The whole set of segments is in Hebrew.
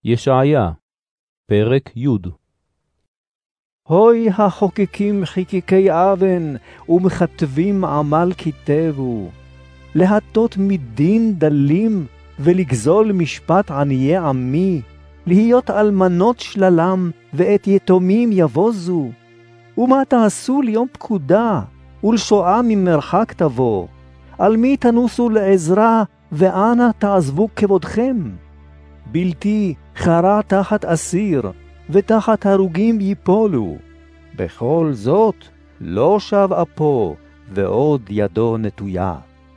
ישעיה, פרק י'. הוי החוקקים חיקיקי אבן, ומכתבים עמל כתבו, להטות מדין דלים, ולגזול משפט עניי עמי, להיות אלמנות שללם, ואת יתומים יבוזו. ומה תעשו ליום פקודה, ולשואה ממרחק תבוא? על מי תנוסו לעזרה, ואנה תעזבו כבודכם? בלתי חרה תחת אסיר, ותחת הרוגים ייפולו. בכל זאת לא שב אפו, ועוד ידו נטויה.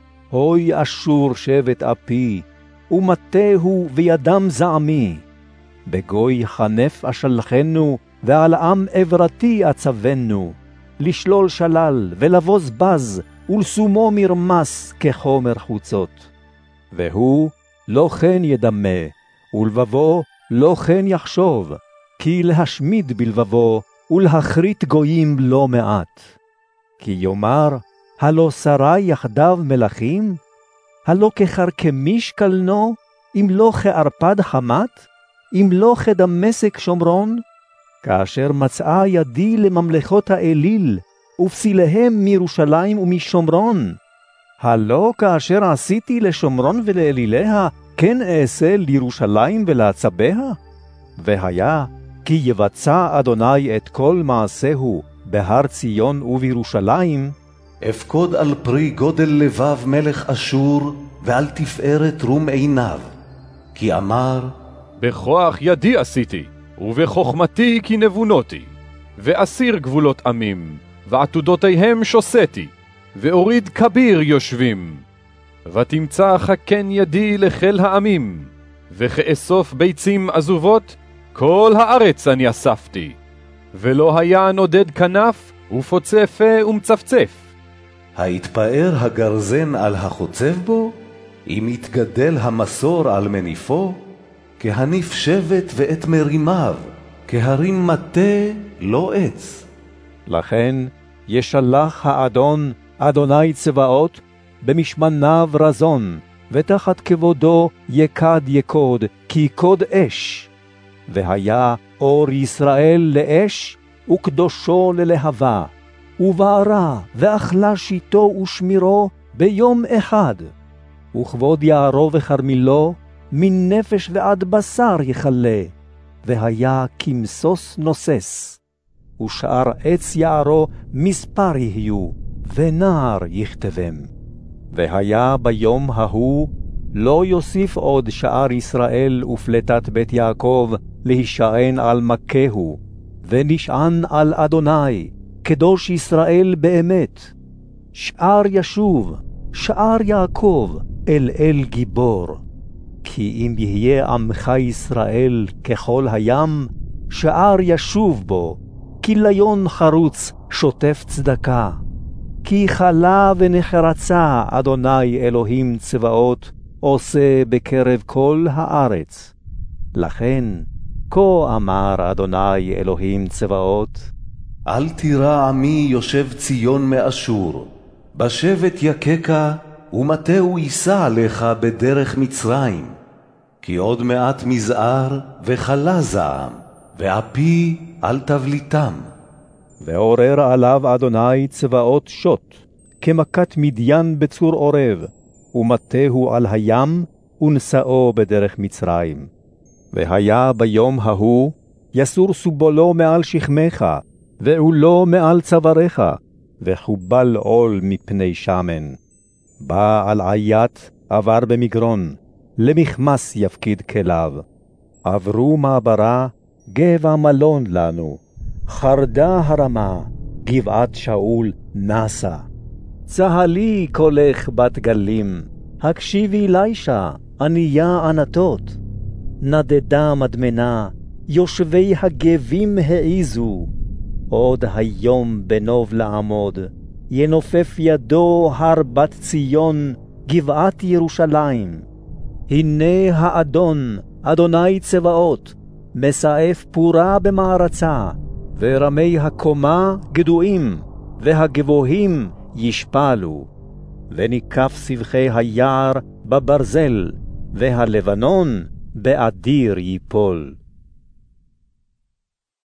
הוי אשור שבט אפי, ומטהו וידם זעמי. בגוי חנף אשלחנו, ועל עם עברתי אצבנו, לשלול שלל ולבוז בז, ולשומו מרמס כחומר חוצות. והוא לא כן ידמה, ולבבו לא כן יחשוב, כי להשמיד בלבבו, ולהכרית גויים לא מעט. כי יאמר, הלא שרה יחדיו מלכים? הלא כחרקמיש קלנו, אם לא כערפד חמת? אם לא כדמשק שומרון? כאשר מצאה ידי לממלכות האליל, ופסיליהם מירושלים ומשומרון. הלא כאשר עשיתי לשומרון ולאליליה, כן אעשה לירושלים ולעצביה? והיה, כי יבצע אדוני את כל מעשהו בהר ציון ובירושלים, אפקוד על פרי גודל לבב מלך אשור, ועל תפארת רום עיניו. כי אמר, בכוח ידי עשיתי, ובחוכמתי כי נבונותי, ואסיר גבולות עמים, ועתודותיהם שוסתי, ואוריד כביר יושבים. ותמצא חכן ידי לחיל העמים, וכאסוף ביצים עזובות, כל הארץ אני אספתי. ולא היה נודד כנף, ופוצה פה ומצפצף. היתפאר הגרזן על החוצב בו? אם יתגדל המסור על מניפו? כהניף שבט ואת מרימיו, כהרים מטה לא עץ. לכן ישלח האדון, אדוני צבאות, במשמניו רזון, ותחת כבודו יקד יקוד, כי קוד אש. והיה אור ישראל לאש, וקדושו ללהבה, ובערה ואכלה שיטו ושמירו ביום אחד. וכבוד יערו וכרמילו, מן נפש ועד בשר יחלה, והיה כמסוס נוסס. ושאר עץ יערו מספר יהיו, ונער יכתבם. והיה ביום ההוא, לא יוסיף עוד שאר ישראל ופלטת בית יעקב להישען על מכהו, ונשען על אדוני, קדוש ישראל באמת. שאר ישוב, שאר יעקב, אל גיבור. כי אם יהיה עמך ישראל ככל הים, שאר ישוב בו, כליון חרוץ שוטף צדקה. כי חלה ונחרצה אדוני אלוהים צבאות, עושה בקרב כל הארץ. לכן, כה אמר אדוני אלוהים צבאות, אל תירא עמי יושב ציון מאשור, בשבט יקקה, ומטהו יישא עליך בדרך מצרים. כי עוד מעט מזער וחלה זעם, ואפי על תבליתם. ועורר עליו אדוני צבאות שוט, כמכת מדיין בצור עורב, ומטהו על הים, ונשאו בדרך מצרים. והיה ביום ההוא, יסור סובולו מעל שכמך, ועולו מעל צווארך, וחובל עול מפני שמן. בא על עיית עבר במגרון, למחמס יפקיד כליו. עברו מעברה, גבע מלון לנו, חרדה הרמה, גבעת שאול נסה. צהלי קולך בת גלים, הקשיבי לישה, ענייה ענתות. נדדה מדמנה, יושבי הגבים העיזו. עוד היום בנוב לעמוד, ינופף ידו הר בת ציון, גבעת ירושלים. הנה האדון, אדוני צבאות, מסעף פורה במערצה, ורמי הקומה גדועים, והגבוהים ישפלו. וניקף סבכי היער בברזל, והלבנון באדיר ייפול.